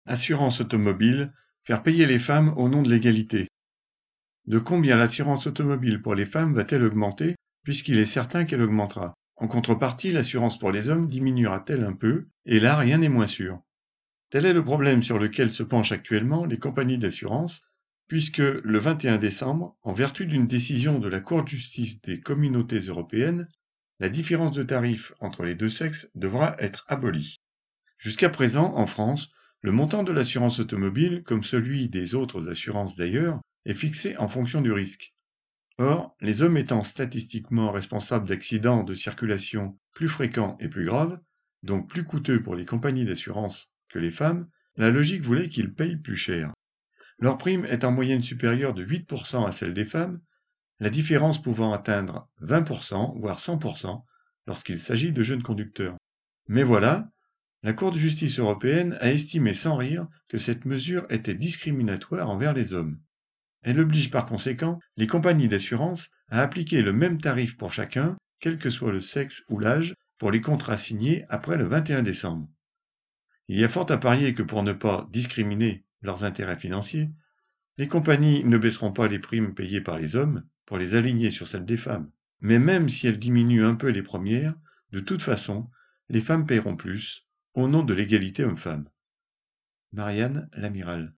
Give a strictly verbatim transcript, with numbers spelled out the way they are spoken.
Assurance automobile, faire payer les femmes au nom de l'égalité. De combien l'assurance automobile pour les femmes va-t-elle augmenter, puisqu'il est certain qu'elle augmentera? En contrepartie, l'assurance pour les hommes diminuera-t-elle un peu? Et là, rien n'est moins sûr. Tel est le problème sur lequel se penchent actuellement les compagnies d'assurance, puisque le vingt et un décembre, en vertu d'une décision de la Cour de justice des communautés européennes, la différence de tarif entre les deux sexes devra être abolie. Jusqu'à présent, en France, le montant de l'assurance automobile, comme celui des autres assurances d'ailleurs, est fixé en fonction du risque. Or, les hommes étant statistiquement responsables d'accidents de circulation plus fréquents et plus graves, donc plus coûteux pour les compagnies d'assurance que les femmes, la logique voulait qu'ils payent plus cher. Leur prime est en moyenne supérieure de huit pour cent à celle des femmes, la différence pouvant atteindre vingt pour cent, voire cent pour cent, lorsqu'il s'agit de jeunes conducteurs. Mais voilà, la Cour de justice européenne a estimé sans rire que cette mesure était discriminatoire envers les hommes. Elle oblige par conséquent les compagnies d'assurance à appliquer le même tarif pour chacun, quel que soit le sexe ou l'âge, pour les contrats signés après le vingt et un décembre. Il y a fort à parier que pour ne pas discriminer leurs intérêts financiers, les compagnies ne baisseront pas les primes payées par les hommes pour les aligner sur celles des femmes. Mais même si elles diminuent un peu les premières, de toute façon, les femmes paieront plus, au nom de l'égalité homme-femme. Marianne Lamiral.